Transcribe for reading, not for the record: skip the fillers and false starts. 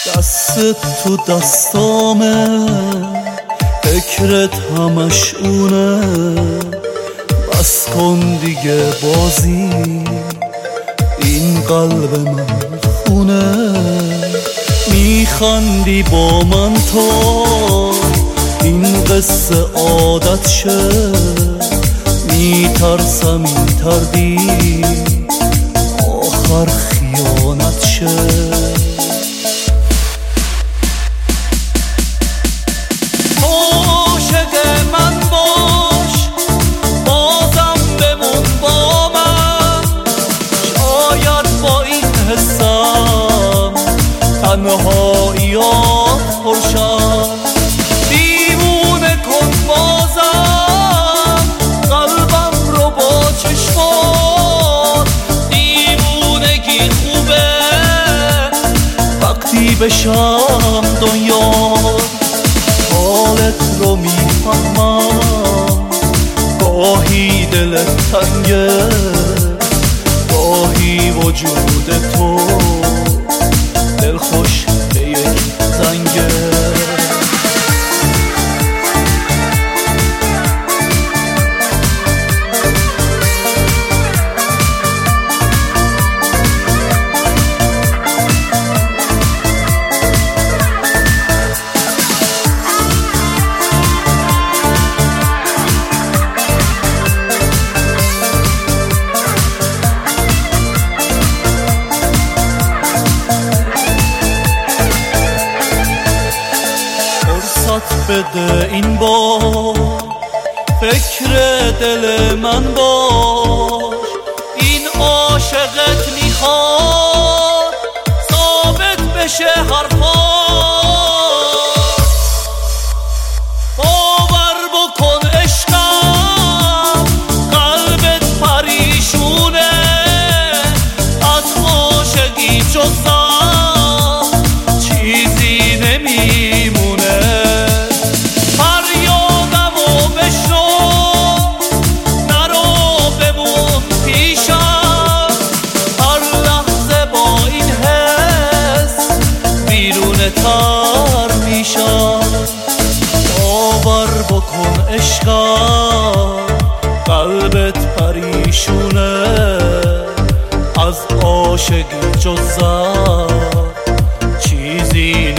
دستت تو دستامه، فکرت همش اونه. بس کن دیگه بازی، این قلب من خونه. میخندی با من تو این قصه عادت شه، میترسم این تردید آخر خیانت شه. تنهاییات پرشن دیوونه کن بازم قلبم رو با چشمات. دیوونگی خوبه وقتی بشم دنیا. حالت رو میفهمم، گاهی دلت تنگه، گاهی وجود تو دلخوش به یک زنگه. بده این بار فکر دل من باش. این عاشقت میخواد ثابت بشه حرفات. باور بکن عشقم قلبت پریشونه، از عاشقی جز چیزی نمیمونه. تار میشم باور بکن عشقم قلبت پریشونه، از عاشقی جز چیزی